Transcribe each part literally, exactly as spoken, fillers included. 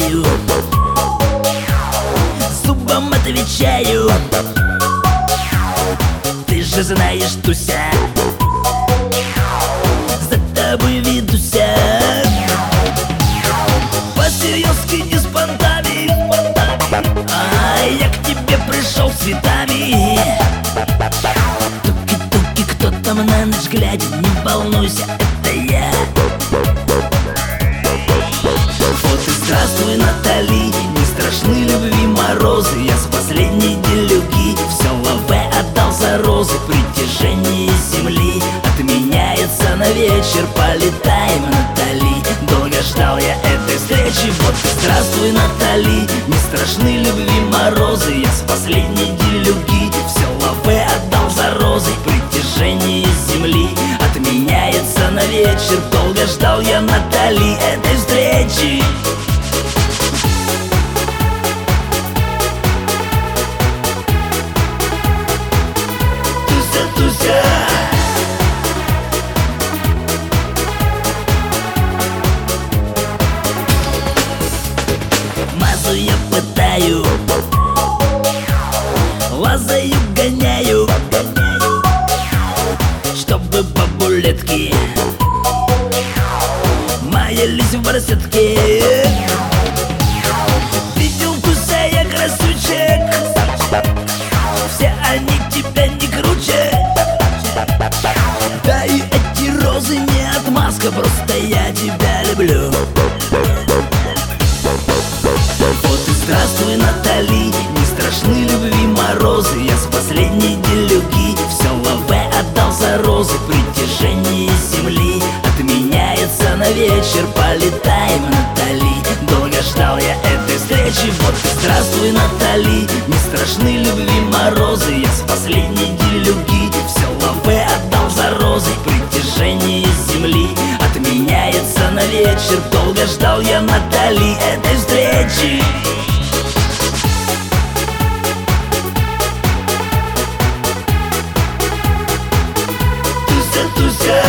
отвечаю, зубом отвечаю. Ты же знаешь, Туся, за тобой ведуся. По-серьезки, не с понтами, а я к тебе пришел с цветами. Туки-туки, кто там на ночь глядит, не волнуйся, это я. Вот и здравствуй, Натали, не страшны любви морозы. Я с последней делюги все лаве отдал за розы. Притяжение земли отменяется на вечер. Полетаем, Натали, долго ждал я этой встречи. Вот и здравствуй, Натали, не страшны любви морозы. Я с последней делюги все лаве отдал за розы. Притяжение земли отменяется на вечер. Долго ждал я, Натали, этой встречи. Туся, Туся, мазу я пытаю, лазаю, гоняю, чтобы бабулетки маялись в барсетке. Видел, Туся, я красавчик, все они тебя не круче. Да и эти розы не отмазка, просто я тебя люблю. Вот и здравствуй, Натали, не страшны любви морозы. Я с последней делюги все лаве отдал за розы. Притяжение земли отменяется на вечер. Полетаем, Натали, долго ждал я этой встречи. Вот и здравствуй, Натали, не страшны любви морозы. Я с последней делюги все лаве отдал за розы. Притяжение земли отменяется на вечер. Долго ждал я, Натали, этой встречи. Туся, Туся,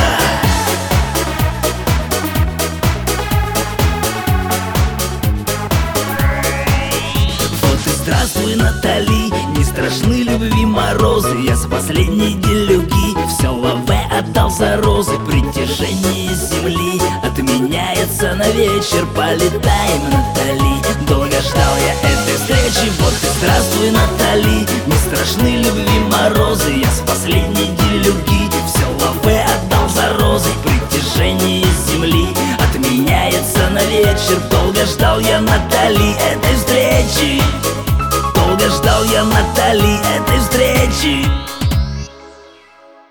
вот и здравствуй, Натали, не страшны любви морозы. Я с последней делюги все лаве отдал за розы. Притяжение земли отменяется на вечер. Полетаем, Натали, долго ждал я этой встречи. Вот и здравствуй, Натали, не страшны любви морозы. Я с последней делюги все лаве отдал за розы. Притяжение земли отменяется на вечер. Долго ждал я, Натали, этой встречи. Долго ждал я, Натали, этой встречи.